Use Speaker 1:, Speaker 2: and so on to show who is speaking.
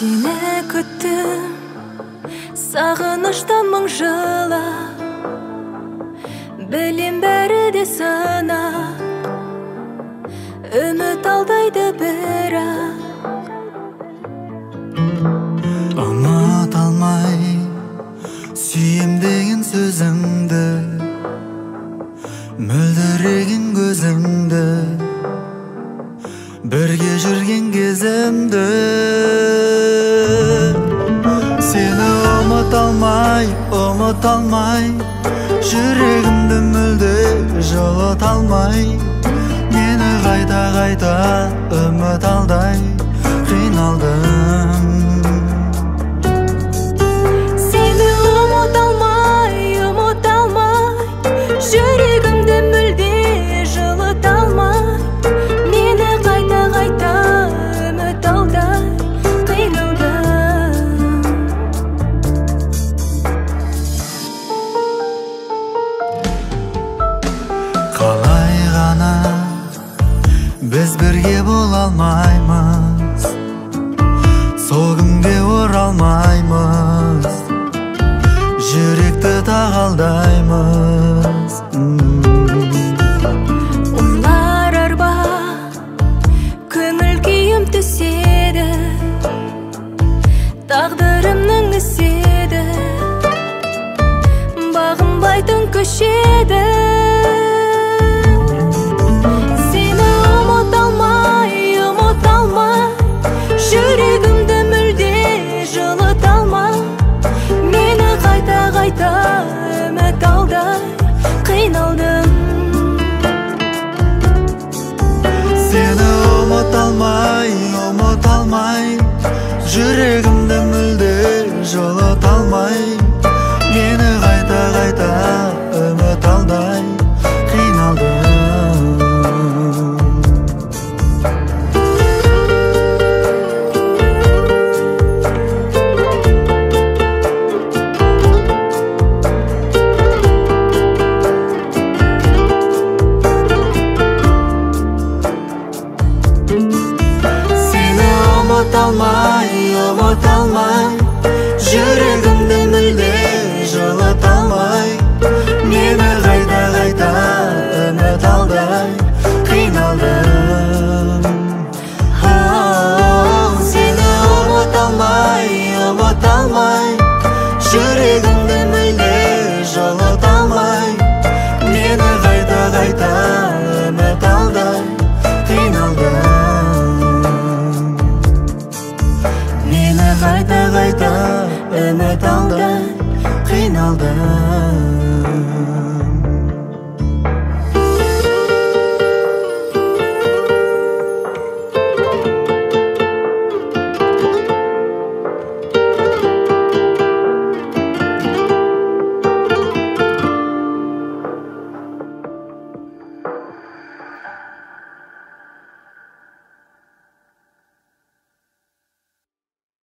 Speaker 1: Сені күттім сағыныштан мың жылы, білем бәрі де сынақ, үміт алдайды бірақ.
Speaker 2: Ұмыт алмай сүйем деген сөзіңді, мөлдіреген көзіңді, бірге жүрген кезімді. Сені ұмыт алмай, жүрегімді мүлде жылыта алмай, мені қайта үміт алдай қиналдым.
Speaker 1: Сені ұмыт алмай, жүрегімді мүлде жылыта алмай, мені қайта үміт алдай қиналдым.
Speaker 2: Қалай ғана біз бірге бола алмаймыз, сол күнге оралмаймыз, жүректі тағалдаймыз.
Speaker 1: Ойлар арба, көңіл күйім түседі, тағдырымның іседі, бағынбайтын көшеді. Сені ұмыт алмай, жүрегімді мүлде жылыта алмай, мені қайта үміт алдай қиналдым.
Speaker 2: Сені ұмыт алмай, жүрегімді мүлде жылыта алмай, мені қайта үміт алдай қиналдым. Ұмыт алмай, жүрегімді мүлде жылыта алмай, мені қайта үміт алдай қиналдым. Сені ұмыт алмай, жүрегім